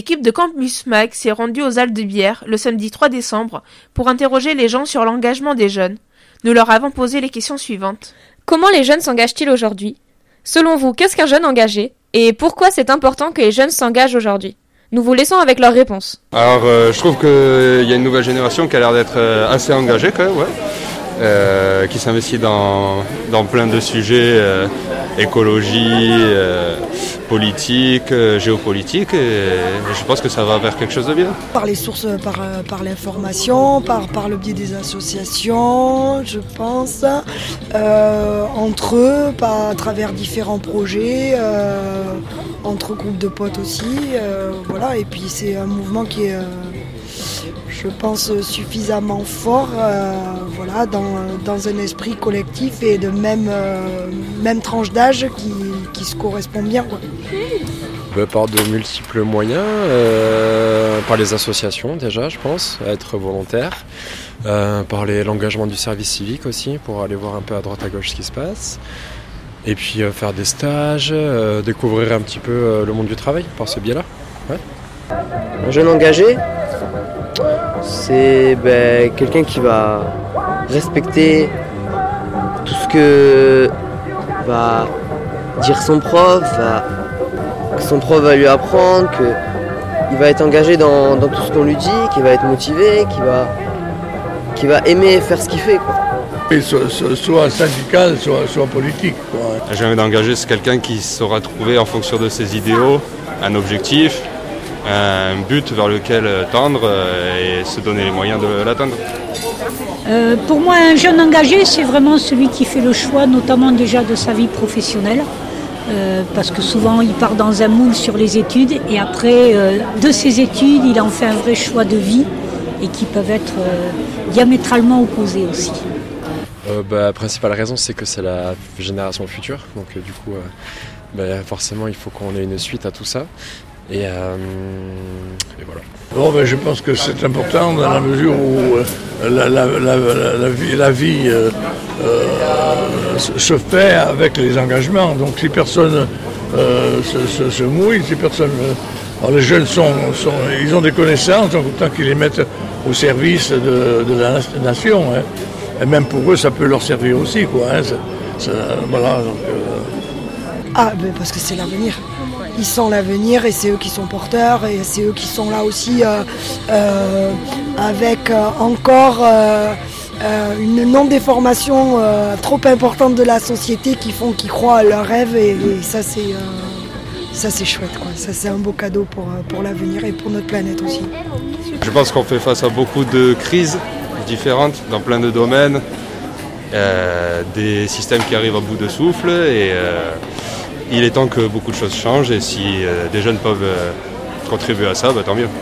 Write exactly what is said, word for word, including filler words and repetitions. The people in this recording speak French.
L'équipe de Campus Mag s'est rendue aux Halles de Bière le samedi trois décembre pour interroger les gens sur l'engagement des jeunes. Nous leur avons posé les questions suivantes. Comment les jeunes s'engagent-ils aujourd'hui ? Selon vous, qu'est-ce qu'un jeune engagé ? Et pourquoi c'est important que les jeunes s'engagent aujourd'hui ? Nous vous laissons avec leurs réponses. Alors euh, je trouve qu'il y a une nouvelle génération qui a l'air d'être euh, assez engagée quand même, ouais. euh, qui s'investit dans, dans plein de sujets, euh, écologie, euh, politique, euh, géopolitique, et je pense que ça va vers quelque chose de bien. Par les sources, par, par l'information, par, par le biais des associations, je pense, euh, entre eux, par, à travers différents projets, euh, entre groupes de potes aussi, euh, voilà, et puis c'est un mouvement qui est... Euh, je pense suffisamment fort euh, voilà, dans, dans un esprit collectif et de même, euh, même tranche d'âge qui, qui se correspond bien, quoi. Bah, par de multiples moyens, euh, par les associations déjà je pense, être volontaire, euh, par les, l'engagement du service civique aussi pour aller voir un peu à droite à gauche ce qui se passe, et puis euh, faire des stages, euh, découvrir un petit peu euh, le monde du travail par ce biais-là. Ouais. Un jeune engagé, c'est ben, quelqu'un qui va respecter tout ce que va dire son prof, va, que son prof va lui apprendre, qu'il va être engagé dans, dans tout ce qu'on lui dit, qu'il va être motivé, qu'il va, qu'il va aimer faire ce qu'il fait, quoi. Et soit, soit syndical, soit, soit politique, quoi. Un jeune engagé, c'est quelqu'un qui saura trouver en fonction de ses idéaux un objectif, un but vers lequel tendre et se donner les moyens de l'atteindre. Euh, pour moi, un jeune engagé, c'est vraiment celui qui fait le choix, notamment déjà de sa vie professionnelle, euh, parce que souvent il part dans un moule sur les études et après, euh, de ses études, il en fait un vrai choix de vie et qui peuvent être euh, diamétralement opposés aussi. Euh, bah, la principale raison, c'est que c'est la génération future, donc euh, du coup, euh, bah, forcément, il faut qu'on ait une suite à tout ça. Et, euh, et voilà. Bon, ben, je pense que c'est important dans la mesure où euh, la, la, la, la, la vie, la vie euh, euh, se fait avec les engagements. Donc si personne euh, se, se, se mouille, si personne... Euh, alors les jeunes sont, sont, ils ont des connaissances, donc autant qu'ils les mettent au service de, de la nation. Hein. Et même pour eux, ça peut leur servir aussi, quoi. Hein. Ça, ça, voilà, donc, euh... Ah, ben parce que c'est l'avenir. Ils sont l'avenir et c'est eux qui sont porteurs et c'est eux qui sont là aussi euh, euh, avec euh, encore euh, euh, une non-déformation euh, trop importante de la société qui font qu'ils croient à leurs rêves et, et ça c'est euh, ça c'est chouette, quoi. Ça c'est un beau cadeau pour, pour l'avenir et pour notre planète aussi. Je pense qu'on fait face à beaucoup de crises différentes dans plein de domaines, euh, des systèmes qui arrivent à bout de souffle et euh, il est temps que beaucoup de choses changent et si euh, des jeunes peuvent euh, contribuer à ça, bah, tant mieux.